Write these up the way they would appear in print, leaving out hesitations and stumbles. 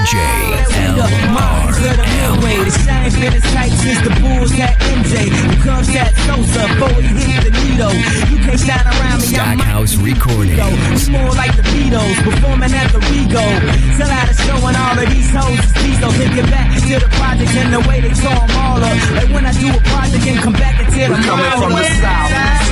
DJ LRM. The shine been as tight since the Bulls had MJ. Who comes that Sosa before he hit the needle. You can't shine around me. Stackhouse Recordings. It's more like the Beatles performing at the Rego. Sell out of showing all of these hoes is Bezos. They get back to the project and the way they tore them all up. Like when I do a project and come back and tear them all up. Coming from the south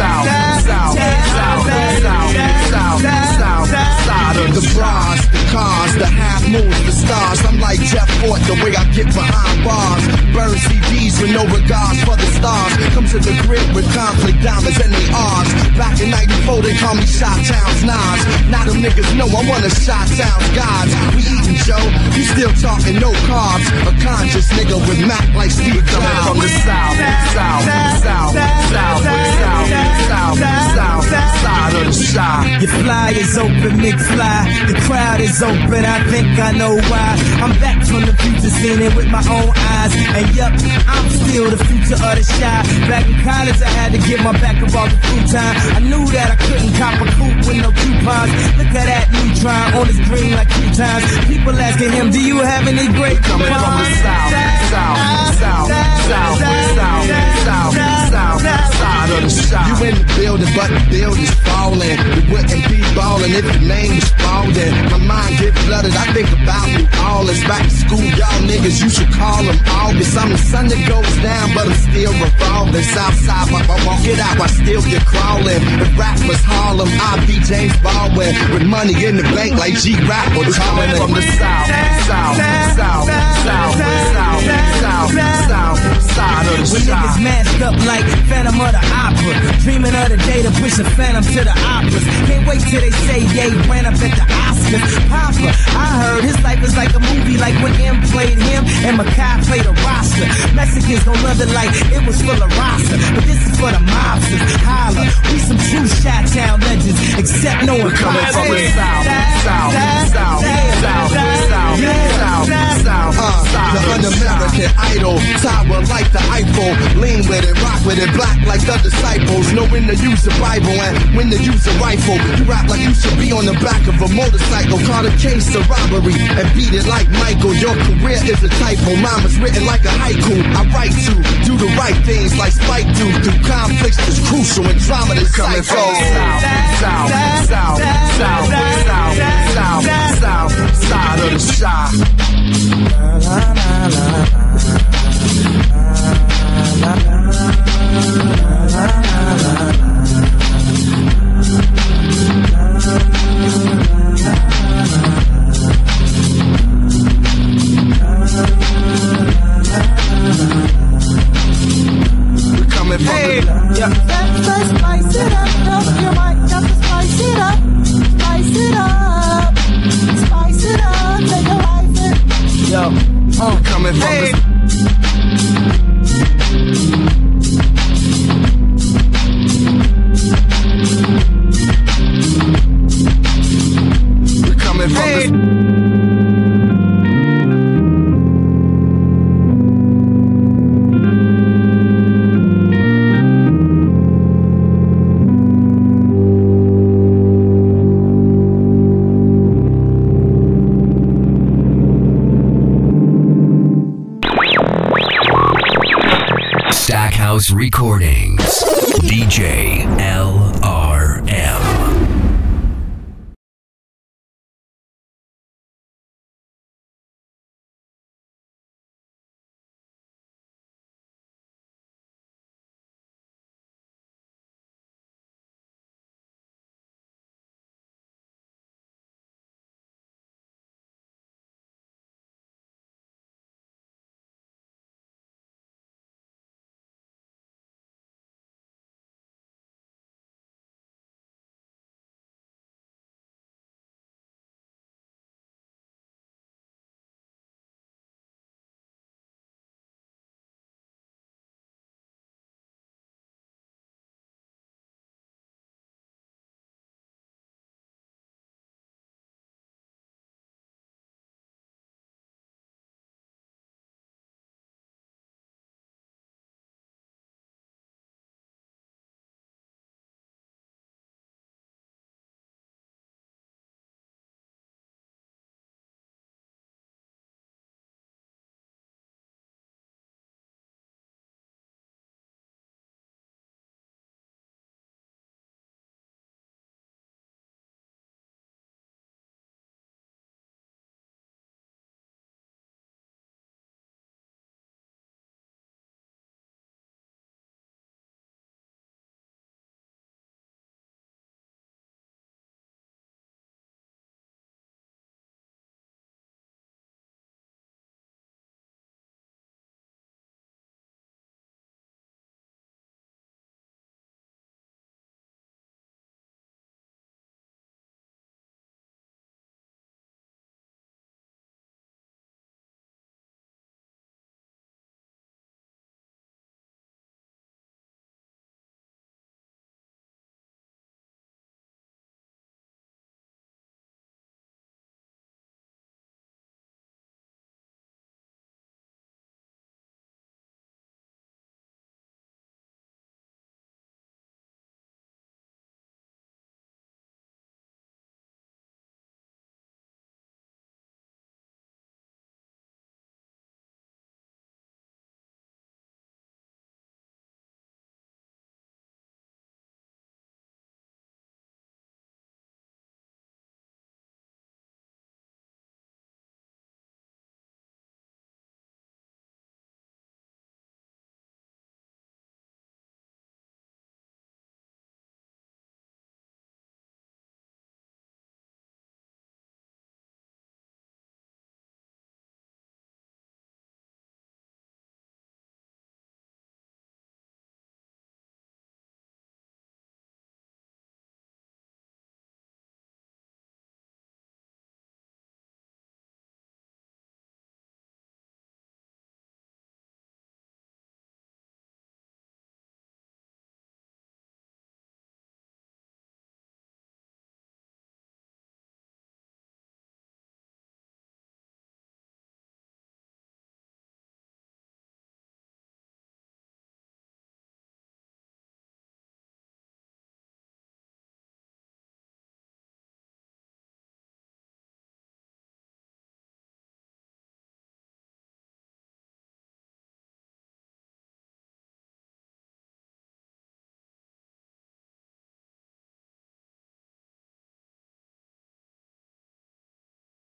side of the bras, the cars, the half moons, the stars. I'm like Jeff Fort, the way I get behind bars. Burn CDs with no regards for the stars. Come to the crib with conflict diamonds and they R's. Back in 94, they call me Shot Towns Nas. Now them niggas know I want a Shot Towns gods. We eating Joe, you still talking no carbs. A conscious nigga with Mac like Steve coming from the south side of the shop. Your fly is open, McFly. The crowd is open, I think I know why. I'm back from the future, seeing it with my own eyes. And yup, I'm still the future of the shy. Back in college, I had to get my back up off the futon. I knew that I couldn't cop a coupe with no coupons. Look at that neutron on his green like 2 times. People asking him, do you have any great coupons? Coming from the south side of the shop. You in the building, but the building's falling. You wouldn't be ballin' if your name was Spalding. My mind get flooded, I think about you all. It's back to school, y'all niggas, you should call them August. I'm the sun that goes down, but I'm still revolving. Southside, I walk it out, I still get crawling. The rap was Harlem, I be James Baldwin. With money in the bank like G-Rap or calling from the south side of the shop. When niggas masked up like Phantom of the Opera, dreaming of the day to push a Phantom to the operas. Can't wait till they say Ye ran up at the Oscars. Papa, I heard his life is like a movie, like when M played him and Makai played a roster. Mexicans gon' love it like it was full of rasta, but this is for the mobsters. Holla, we some true Chi-Town legends, except no one coming from the south. The un-American idol, tower like the Eiffel. Lean with it, rock with it, black like the disciples. Know when to use the Bible and when to use a rifle. You rap like you should be on the back of a motorcycle. Caught a case of robbery and beat it like Michael. Your career is a typo, mine was written like a haiku. I write to do the right things like Spike do. Through conflicts that's crucial and drama that's coming from south side of the shop. We're coming from Spice it up, you might have to spice it up. Spice it up, spice it up, take a life in. Yo, coming from We're coming from Stackhouse Recordings. DJ LRM.